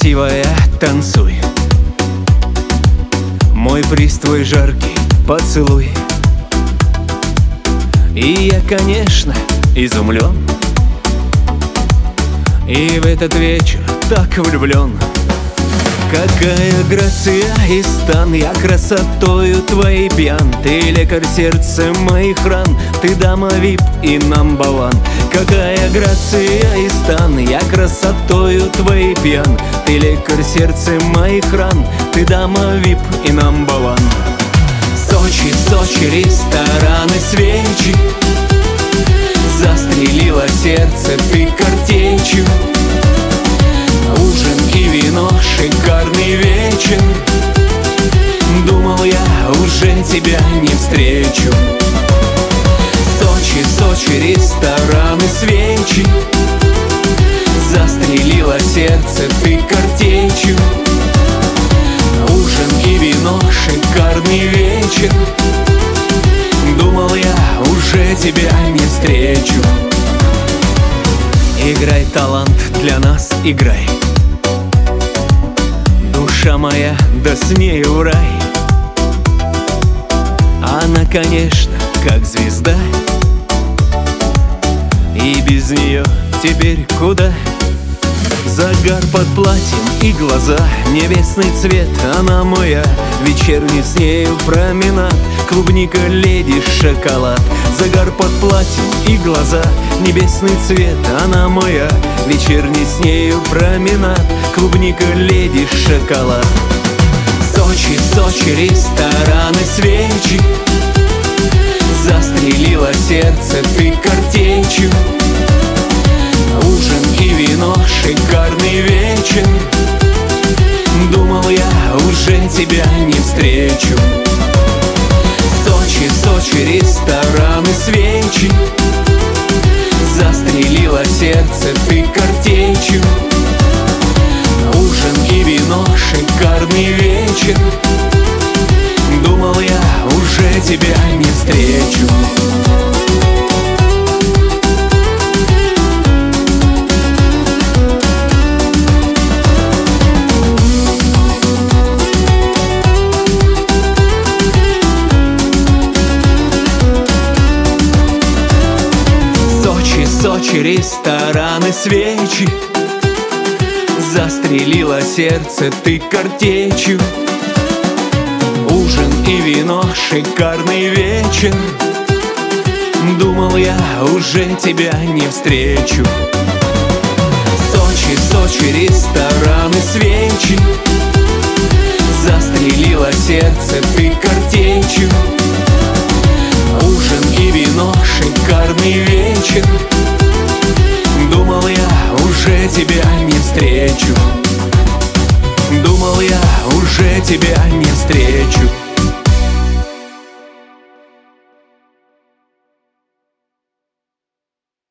красивая, танцуй, мой приз твой жаркий поцелуй. И я, конечно, изумлен, и в этот вечер так влюблен. Какая грация и стан, я красотою твоей пьян. Ты лекарь сердца моих ран, ты дама вип и number one. Какая грация и стан, я красотою твоей пьян. Ты лекарь сердца моих ран, ты дама вип и number one. Сочи, Сочи, рестораны, свечи, застрелила сердце ты картечью. Ужин и вино, шикарный вечер. Думал я, уже тебя не встречу. Сочи, Сочи, рестораны, свечи, застрелила сердце ты картечью. Ужин и вино, шикарный вечер. Думал я, уже тебя не встречу. Играй, талант, для нас играй, душа моя, да с нею в рай. Она, конечно, как звезда, и без нее теперь куда? Загар под платьем и глаза, небесный цвет, она моя. Вечерний с нею променад, клубника, леди, шоколад. Загар под платьем и глаза, небесный цвет, она моя. Вечерний с нею променад, клубника, леди, шоколад. Сочи, Сочи, рестораны, свечи, застрелила сердце ты картечью. Ужин и вино, шикарный вечер. Думал я, уже тебя не встречу. Сочи, Сочи, рестораны, свечи, застрелила сердце ты картечью. Ужин и вино, шикарный вечер. Думал я, уже тебя не встречу. Сочи, рестораны, свечи, застрелила сердце ты картечью. Ужин и вино, шикарный вечер. Думал я, уже тебя не встречу. Сочи, Сочи, рестораны, свечи, застрелила сердце ты картечью. Ужин и вино, шикарный вечер. Думал я, уже тебя не встречу. Думал я, уже тебя не встречу.